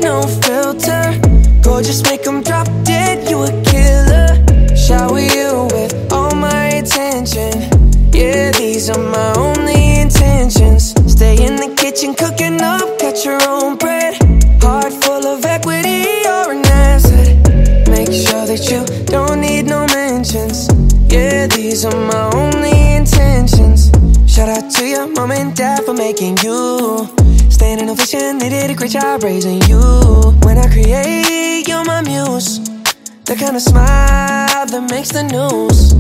no filter. Gorgeous, make them drop dead, you a killer. Shower you with all my attention. Yeah, these are my only intentions. Stay in the kitchen cooking up, cut your own bread. Heart full of equity, you're an asset. Make sure that you don't need no mentions. Yeah, these are my only intentions. Shout out to your mom and dad for making you. Standing ovation, they did a great job raising you. When I create, you're my muse. The kind of smile that makes the news.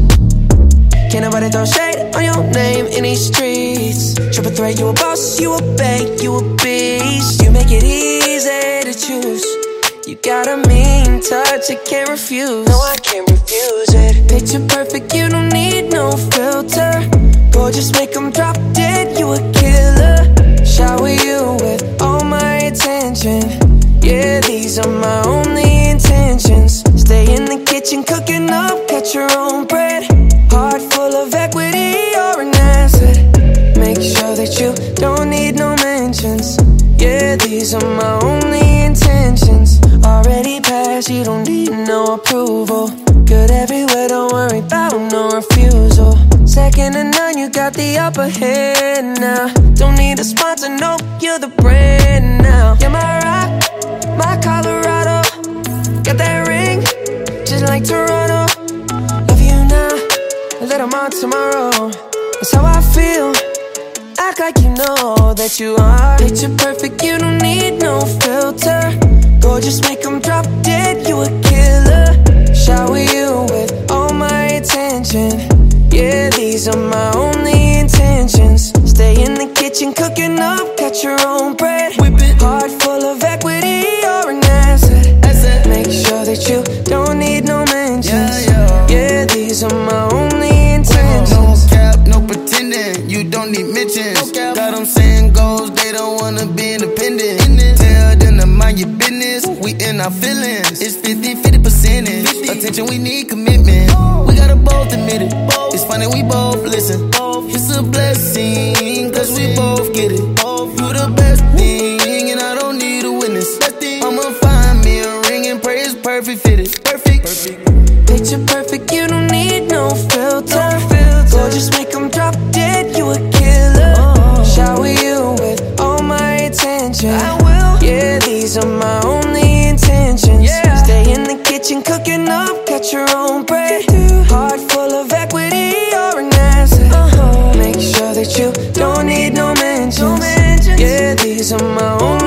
Can't nobody throw shade on your name in these streets. Triple threat, you a boss, you a bank, you a beast. You make it easy to choose. You got a mean touch, I can't refuse. No, I can't refuse it. Picture perfect, you don't need no filter. Gorgeous, make them drop dead, you a killer. Shower you with all my attention. Yeah, these are my only intentions. Stay in the kitchen cooking up, cut your own bread. Heart full of equity, you're an asset. Make sure that you don't need no mentions. Yeah, these are my only intentions. Already passed, you don't need no approval. Good everywhere, don't worry about no refusal. Second to none, you got the upper hand now. Don't need a sponsor, no, you're the brand now. You're my rock, my Colorado. Got that ring, just like Toronto. Love you now, a little more tomorrow. That's how I feel. Act like you know that you are. Picture perfect, you don't need no filter. Gorgeous, make them drop dead, you a killer. Shower you with all my attention. Yeah, these are my only intentions. Stay in the kitchen cooking up, cut your own bread. Heart full of equity, you're an asset. Make sure that you don't need no mentions. Yeah, these are my only intentions. No cap, no pretending, you don't need mentions. Got them saying goals, they don't wanna be independent. Tell them to mind your business, we in our feelings. It's 50-50%. Attention, we need commitment. We gotta both admit it. It's funny, we both listen. It's a blessing, cause we both get it. You the best thing, and I don't need a witness. I'ma find me a ring and pray it's perfect fitted. Perfect. Picture perfect, you don't need no filter. Gorgeous, make them drop dead, you a killer. Shower you with all my attention. I will. Yeah, these are my only intentions. Stay in the kitchen cooking up, cut your own bread. Heart full of equity, you're an asset. Make sure that you don't need no mentions. Yeah, these are my only